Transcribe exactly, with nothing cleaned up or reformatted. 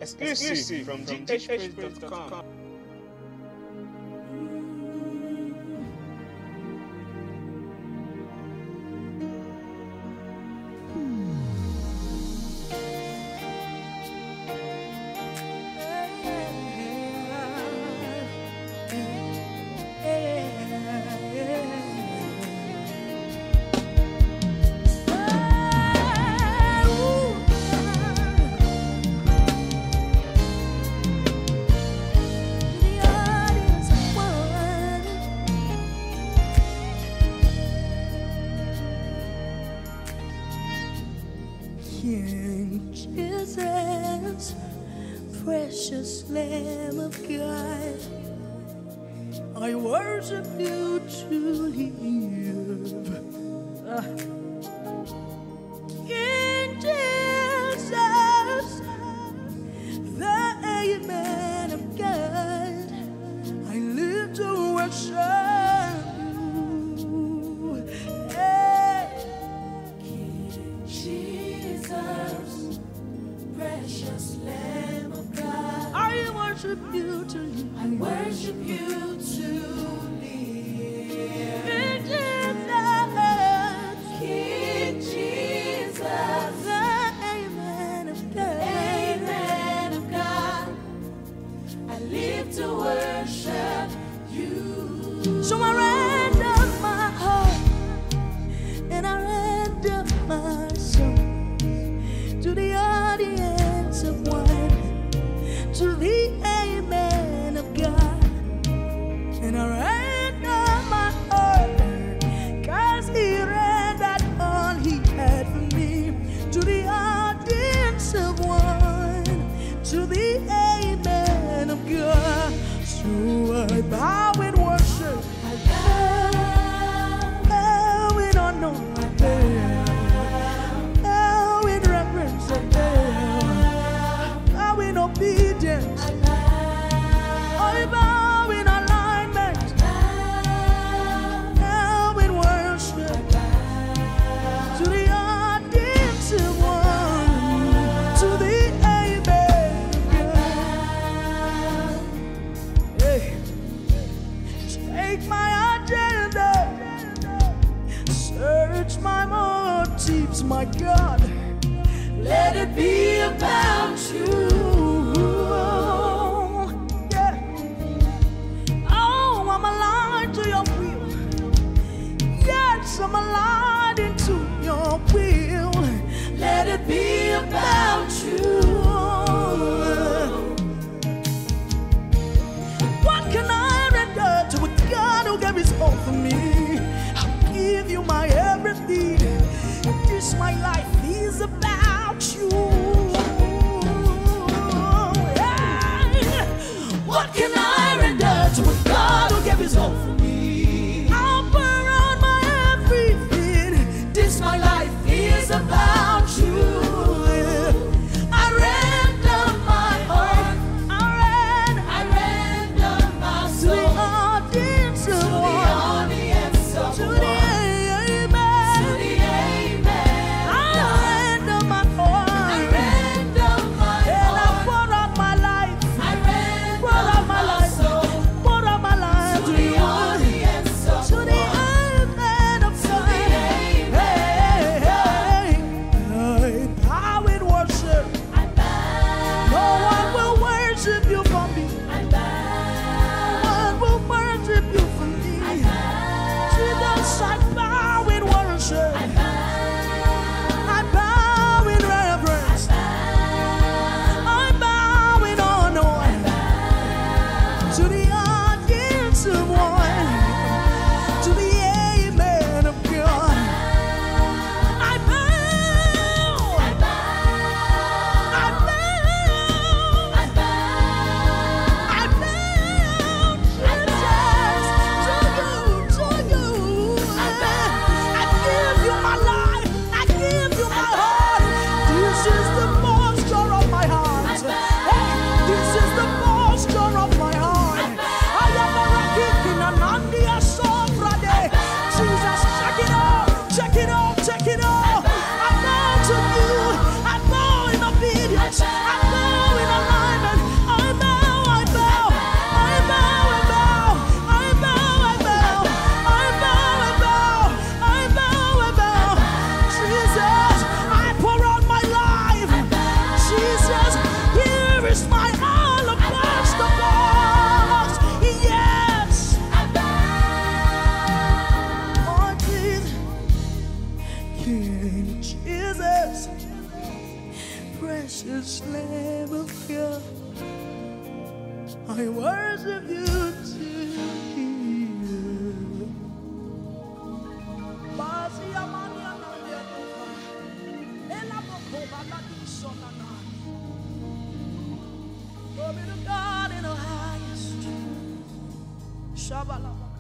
Exclusive from g h praise dot com. King Jesus, precious Lamb of God, I worship you to live. Ah. King Jesus, the Amen of God, I live to worship you. Hey. King Jesus, precious Lamb of God, I worship you to live. I worship you to live. King Jesus, King Jesus, the Amen of God, Amen of God, I live to worship you. So I render my heart and I render my soul to the audience of one, to the Amen of God, and I render my heart, cause he rendered all he had for me, to the audience of one, to the Amen of God. So I bow in worship, I bow, bow in honor, I bow, bow in reverence, I bow, bow in obedience, I bow in alignment, bow in worship, to the audience of one, to the Amen of God. Hey. precious Lamb of God, I worship you today. Glory to God in the highest. Shabbat.